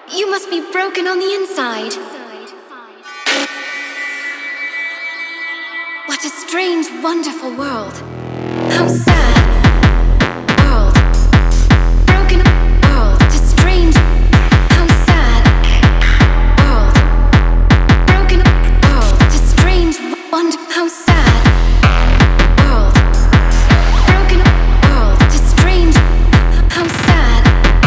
You must be broken on the inside. What a strange, wonderful world. How sad. World. Broken world. A strange. How sad. World. Broken world. A strange, wonder. How sad. World. Broken world. A strange. How sad.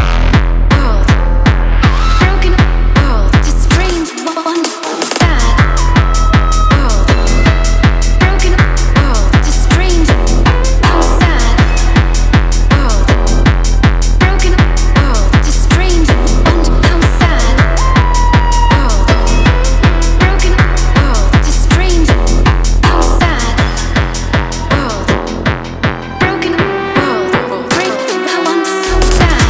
World. Broken world. A strange, wonder. Sad. World. Broken world. A strange. How sad. World. Broken world. A strange, wonder. How sad. World. Broken world. A strange. How sad. World. Broken world. Break. How wonder. So sad.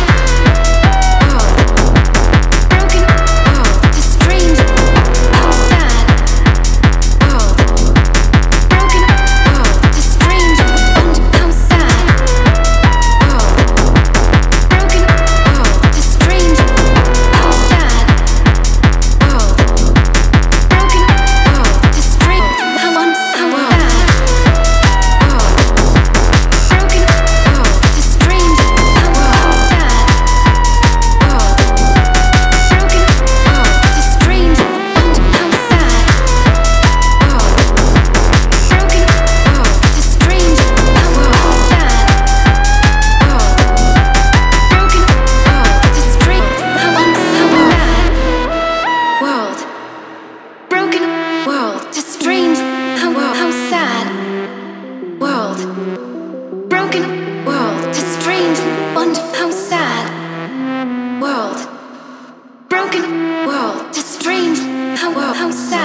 World. Broken world. A strange. How sad. World. Broken world. A strange. Wonder. How sad. World. Broken world. A strange. How sad. World. Broken world. A strange. How wonder. How sad. World. Broken world. A strange. How sad. World. Broken world. A strange. Wonder. How sad. World. Broken world. A strange. How sad. World. Broken world. A strange. How wonder. How sad. World. Broken world. A strange. How sad. World. Broken world. A strange. Wonder. How sad. World. Broken world. A strange. How sad.